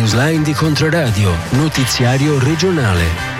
Newsline di Controradio, notiziario regionale.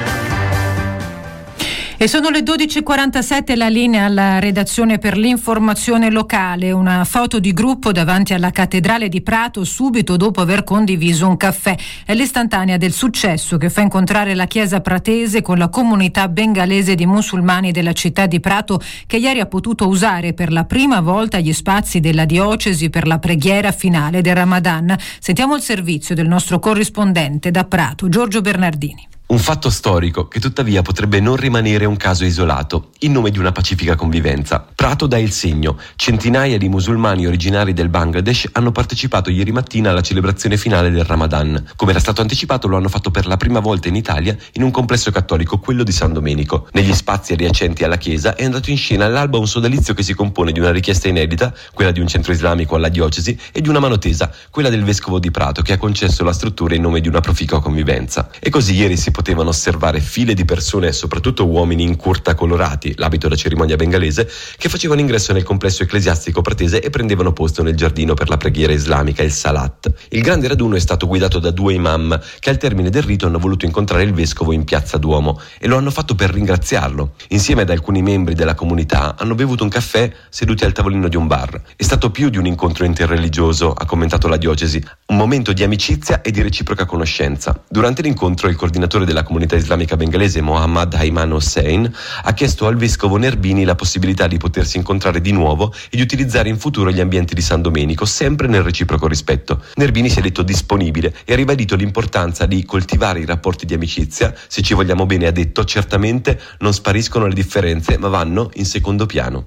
E sono le 12.47, la linea alla redazione per l'informazione locale. Una foto di gruppo davanti alla cattedrale di Prato subito dopo aver condiviso un caffè. È l'istantanea del successo che fa incontrare la chiesa pratese con la comunità bengalese di musulmani della città di Prato, che ieri ha potuto usare per la prima volta gli spazi della diocesi per la preghiera finale del Ramadan. Sentiamo il servizio del nostro corrispondente da Prato, Giorgio Bernardini. Un fatto storico che tuttavia potrebbe non rimanere un caso isolato, in nome di una pacifica convivenza. Prato dà il segno. Centinaia di musulmani originari del Bangladesh hanno partecipato ieri mattina alla celebrazione finale del Ramadan. Come era stato anticipato, lo hanno fatto per la prima volta in Italia in un complesso cattolico, quello di San Domenico. Negli spazi adiacenti alla chiesa è andato in scena all'alba un sodalizio che si compone di una richiesta inedita, quella di un centro islamico alla diocesi, e di una mano tesa, quella del vescovo di Prato, che ha concesso la struttura in nome di una proficua convivenza. E così ieri si potevano osservare file di persone, soprattutto uomini in curta colorati, l'abito da cerimonia bengalese, che facevano ingresso nel complesso ecclesiastico pratese e prendevano posto nel giardino per la preghiera islamica, il Salat. Il grande raduno è stato guidato da 2 imam che al termine del rito hanno voluto incontrare il vescovo in Piazza Duomo e lo hanno fatto per ringraziarlo. Insieme ad alcuni membri della comunità hanno bevuto un caffè seduti al tavolino di un bar. È stato più di un incontro interreligioso, ha commentato la diocesi, un momento di amicizia e di reciproca conoscenza. Durante l'incontro il coordinatore della comunità islamica bengalese, Mohammad Ayman Hossein, ha chiesto al vescovo Nerbini la possibilità di potersi incontrare di nuovo e di utilizzare in futuro gli ambienti di San Domenico, sempre nel reciproco rispetto. Nerbini si è detto disponibile e ha ribadito l'importanza di coltivare i rapporti di amicizia. Se ci vogliamo bene, ha detto, certamente non spariscono le differenze, ma vanno in secondo piano.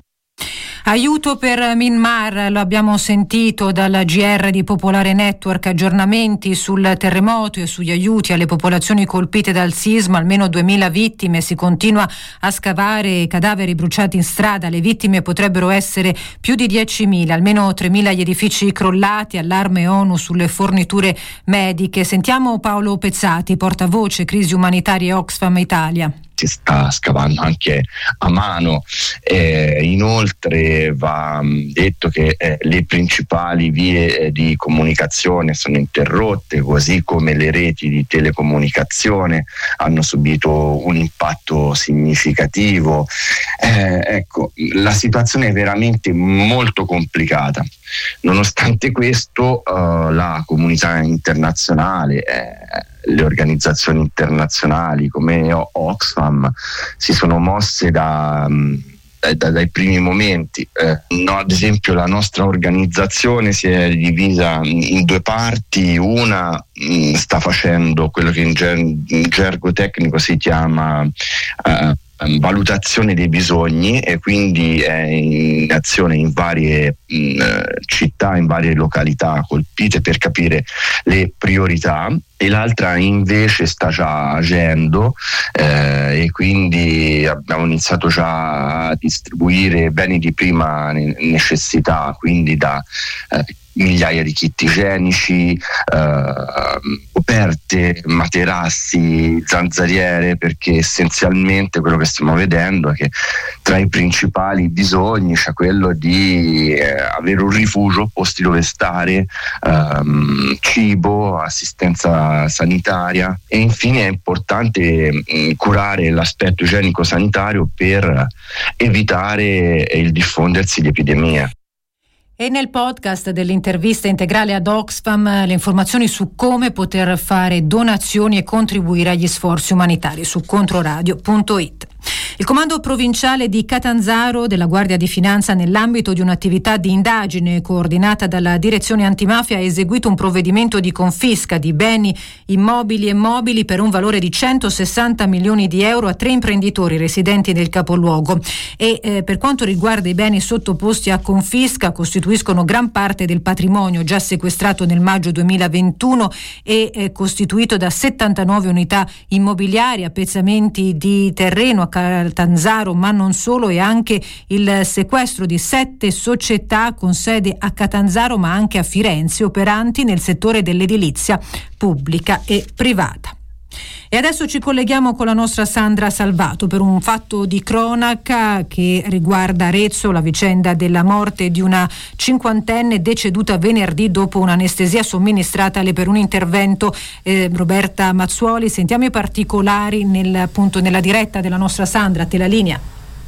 Aiuto per Myanmar, lo abbiamo sentito dalla GR di Popolare Network, aggiornamenti sul terremoto e sugli aiuti alle popolazioni colpite dal sisma, almeno 2000 vittime, si continua a scavare cadaveri bruciati in strada, le vittime potrebbero essere più di 10.000, almeno 3.000 gli edifici crollati, allarme ONU sulle forniture mediche. Sentiamo Paolo Pezzati, portavoce crisi umanitarie Oxfam Italia. Si sta scavando anche a mano, inoltre va detto che le principali vie di comunicazione sono interrotte, così come le reti di telecomunicazione hanno subito un impatto significativo. Ecco, la situazione è veramente molto complicata. Nonostante questo, la comunità internazionale, le organizzazioni internazionali come Oxfam si sono mosse dai primi momenti. Ad esempio la nostra organizzazione si è divisa in 2 parti. Una sta facendo quello che in gergo tecnico si chiama valutazione dei bisogni, e quindi è in azione in varie città, in varie località colpite per capire le priorità, e l'altra invece sta già agendo, e quindi abbiamo iniziato già a distribuire beni di prima necessità, quindi da migliaia di kit igienici, coperte, materassi, zanzariere, perché essenzialmente quello che stiamo vedendo è che tra i principali bisogni c'è quello di avere un rifugio, posti dove stare, cibo, assistenza sanitaria, e infine è importante curare l'aspetto igienico-sanitario per evitare il diffondersi di epidemie. E nel podcast dell'intervista integrale ad Oxfam le informazioni su come poter fare donazioni e contribuire agli sforzi umanitari su controradio.it. Il comando provinciale di Catanzaro della Guardia di Finanza, nell'ambito di un'attività di indagine coordinata dalla direzione antimafia, ha eseguito un provvedimento di confisca di beni immobili e mobili per un valore di 160 milioni di euro a 3 imprenditori residenti nel capoluogo, e per quanto riguarda i beni sottoposti a confisca, costituiscono gran parte del patrimonio già sequestrato nel maggio 2021 e costituito da 79 unità immobiliari, appezzamenti di terreno a Catanzaro, ma non solo, e anche il sequestro di 7 società con sede a Catanzaro ma anche a Firenze, operanti nel settore dell'edilizia pubblica e privata. E adesso ci colleghiamo con la nostra Sandra Salvato per un fatto di cronaca che riguarda Arezzo, la vicenda della morte di una cinquantenne deceduta venerdì dopo un'anestesia somministratale per un intervento. Roberta Mazzuoli, sentiamo i particolari nella diretta della nostra Sandra, te la linea.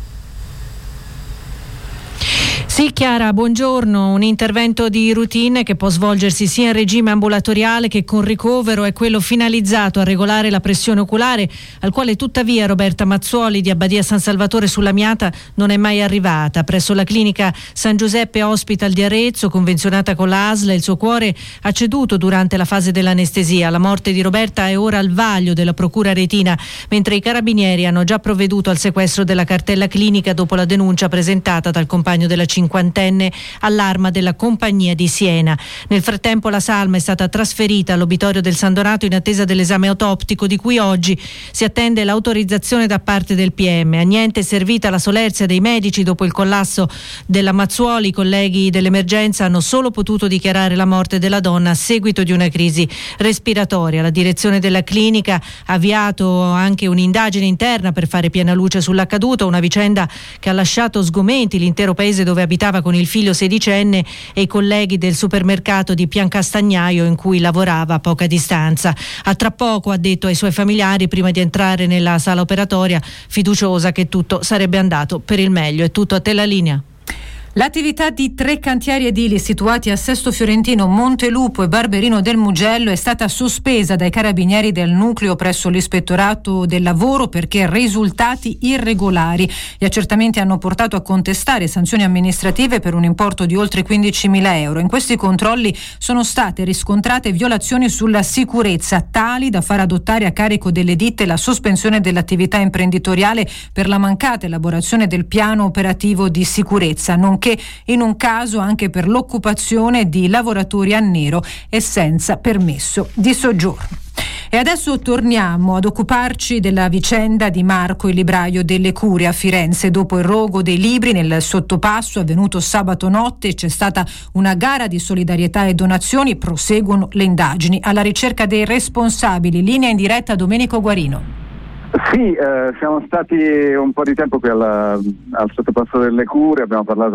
Sì, Chiara, buongiorno. Un intervento di routine che può svolgersi sia in regime ambulatoriale che con ricovero è quello finalizzato a regolare la pressione oculare, al quale tuttavia Roberta Mazzuoli di Abbadia San Salvatore sulla Miata non è mai arrivata. Presso la clinica San Giuseppe Hospital di Arezzo, convenzionata con la ASL, il suo cuore ha ceduto durante la fase dell'anestesia. La morte di Roberta è ora al vaglio della Procura Aretina, mentre i carabinieri hanno già provveduto al sequestro della cartella clinica dopo la denuncia presentata dal compagno della cinquantenne all'Arma della Compagnia di Siena. Nel frattempo la salma è stata trasferita all'obitorio del San Donato in attesa dell'esame autoptico, di cui oggi si attende l'autorizzazione da parte del PM. A niente è servita la solerzia dei medici dopo il collasso della Mazzuoli. I colleghi dell'emergenza hanno solo potuto dichiarare la morte della donna a seguito di una crisi respiratoria. La direzione della clinica ha avviato anche un'indagine interna per fare piena luce sull'accaduto, una vicenda che ha lasciato sgomenti l'intero paese, dove abitava con il figlio sedicenne e i colleghi del supermercato di Piancastagnaio in cui lavorava a poca distanza. A tra poco, ha detto ai suoi familiari prima di entrare nella sala operatoria, fiduciosa che tutto sarebbe andato per il meglio. È tutto, a te la linea. L'attività di 3 cantieri edili situati a Sesto Fiorentino, Montelupo e Barberino del Mugello è stata sospesa dai carabinieri del nucleo presso l'ispettorato del lavoro perché risultati irregolari. Gli accertamenti hanno portato a contestare sanzioni amministrative per un importo di oltre 15.000 euro. In questi controlli sono state riscontrate violazioni sulla sicurezza tali da far adottare a carico delle ditte la sospensione dell'attività imprenditoriale per la mancata elaborazione del piano operativo di sicurezza, nonché in un caso anche per l'occupazione di lavoratori a nero e senza permesso di soggiorno. E adesso torniamo ad occuparci della vicenda di Marco, il libraio delle Curie a Firenze. Dopo il rogo dei libri nel sottopasso avvenuto sabato notte, c'è stata una gara di solidarietà e donazioni. Proseguono le indagini alla ricerca dei responsabili. Linea in diretta Domenico Guarino. Sì, siamo stati un po' di tempo qui al sottopasso delle Curie, abbiamo parlato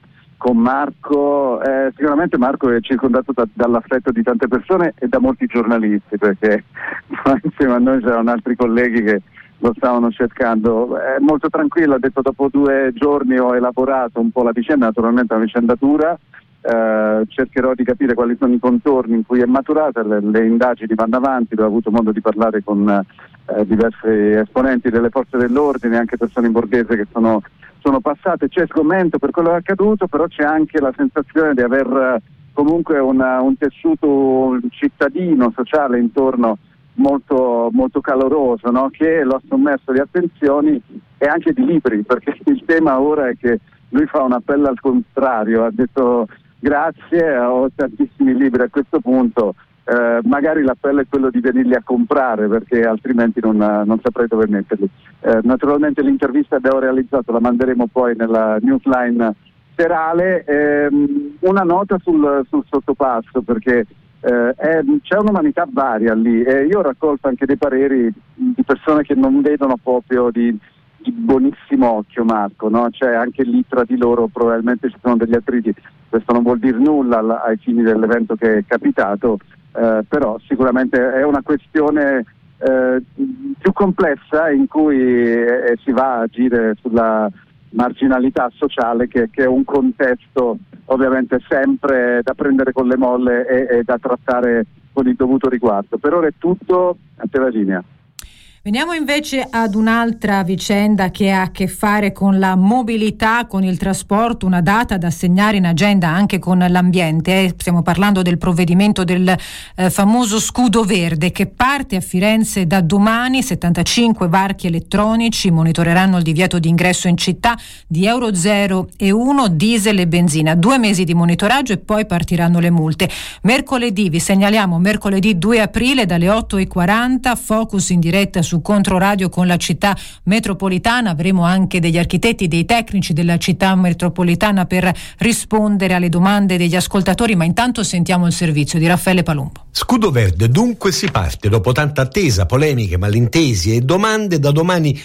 con Marco. Sicuramente Marco è circondato dall'affetto di tante persone e da molti giornalisti, perché insieme a noi c'erano altri colleghi che lo stavano cercando. È molto tranquillo, ha detto: dopo 2 giorni ho elaborato un po' la vicenda, naturalmente è una vicendatura. Cercherò di capire quali sono i contorni in cui è maturata, le indagini vanno avanti. Ho avuto modo di parlare con diversi esponenti delle forze dell'ordine, anche persone in borghese che sono passate. C'è sgomento per quello che è accaduto, però c'è anche la sensazione di aver comunque un tessuto cittadino, sociale intorno molto, molto caloroso, no? Che lo ha sommerso di attenzioni e anche di libri, perché il tema ora è che lui fa un appello al contrario, ha detto: grazie, ho tantissimi libri a questo punto, magari l'appello è quello di venirli a comprare, perché altrimenti non saprei dove metterli. Naturalmente l'intervista abbiamo realizzato, la manderemo poi nella newsline serale. Una nota sul sottopasso, perché c'è un'umanità varia lì, e io ho raccolto anche dei pareri di persone che non vedono proprio di buonissimo occhio Marco, no? Cioè anche lì tra di loro probabilmente ci sono degli attriti. Questo non vuol dire nulla ai fini dell'evento che è capitato, però sicuramente è una questione più complessa, in cui si va a agire sulla marginalità sociale, che è un contesto ovviamente sempre da prendere con le molle e da trattare con il dovuto riguardo. Per ora è tutto, a te la linea. Veniamo invece ad un'altra vicenda che ha a che fare con la mobilità, con il trasporto, una data da segnare in agenda anche con l'ambiente. Stiamo parlando del provvedimento del famoso scudo verde, che parte a Firenze da domani. 75 varchi elettronici monitoreranno il divieto di ingresso in città di Euro 0 e 1, diesel e benzina. 2 mesi di monitoraggio e poi partiranno le multe. Mercoledì, vi segnaliamo, mercoledì 2 aprile dalle 8:40, focus in diretta su su Controradio con la città metropolitana. Avremo anche degli architetti, dei tecnici della città metropolitana per rispondere alle domande degli ascoltatori, ma intanto sentiamo il servizio di Raffaele Palumbo. Scudo verde, dunque si parte dopo tanta attesa, polemiche, malintesi e domande. Da domani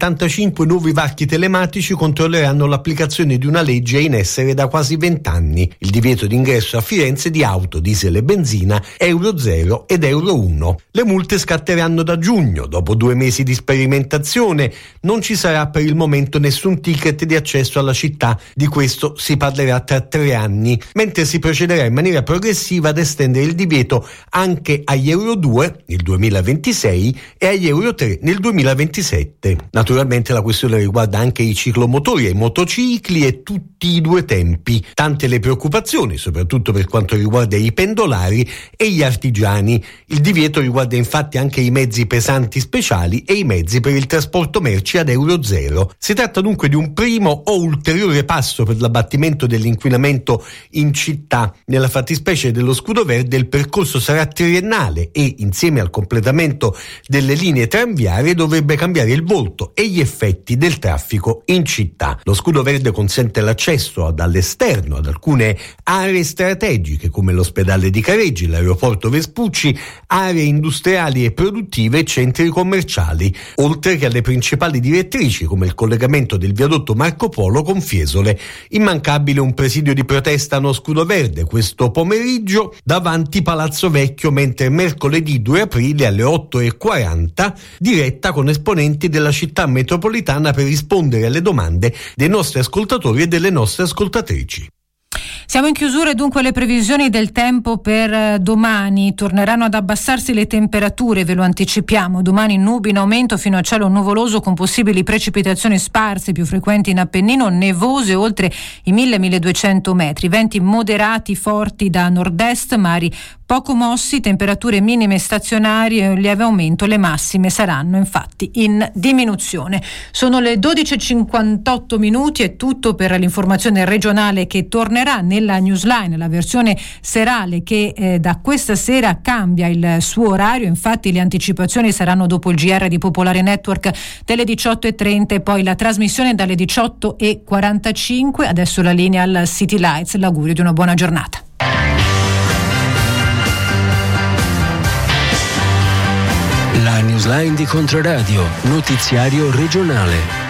75 nuovi varchi telematici controlleranno l'applicazione di una legge in essere da quasi 20 anni, il divieto d'ingresso a Firenze di auto, diesel e benzina, Euro 0 ed Euro 1. Le multe scatteranno da giugno, dopo 2 mesi di sperimentazione. Non ci sarà per il momento nessun ticket di accesso alla città, di questo si parlerà tra 3 anni, mentre si procederà in maniera progressiva ad estendere il divieto anche agli Euro 2 nel 2026 e agli Euro 3 nel 2027. Naturalmente la questione riguarda anche i ciclomotori e i motocicli e tutti i 2 tempi. Tante le preoccupazioni, soprattutto per quanto riguarda i pendolari e gli artigiani. Il divieto riguarda infatti anche i mezzi pesanti speciali e i mezzi per il trasporto merci ad Euro 0. Si tratta dunque di un primo o ulteriore passo per l'abbattimento dell'inquinamento in città. Nella fattispecie dello scudo verde il percorso sarà triennale e, insieme al completamento delle linee tranviarie, dovrebbe cambiare il volto e gli effetti del traffico in città. Lo scudo verde consente l'accesso dall'esterno ad alcune aree strategiche come l'ospedale di Careggi, l'aeroporto Vespucci, aree industriali e produttive e centri commerciali, oltre che alle principali direttrici come il collegamento del viadotto Marco Polo con Fiesole. Immancabile un presidio di protesta a no scudo verde questo pomeriggio davanti Palazzo Vecchio, mentre mercoledì 2 aprile alle 8:40 diretta con esponenti della città metropolitana per rispondere alle domande dei nostri ascoltatori e delle nostre ascoltatrici. Siamo in chiusura e dunque le previsioni del tempo per domani. Torneranno ad abbassarsi le temperature, ve lo anticipiamo. Domani nubi in aumento fino a cielo nuvoloso con possibili precipitazioni sparse più frequenti in Appennino, nevose oltre i 1000-1200 metri, venti moderati forti da nord-est, mari poco mossi, temperature minime stazionarie e un lieve aumento, le massime saranno infatti in diminuzione. Sono le 12:58, è tutto per l'informazione regionale che tornerà nella newsline, la versione serale che da questa sera cambia il suo orario, infatti le anticipazioni saranno dopo il GR di Popolare Network delle 18:30 e poi la trasmissione dalle 18:45. Adesso la linea al City Lights, l'augurio di una buona giornata. La newsline di Controradio, notiziario regionale.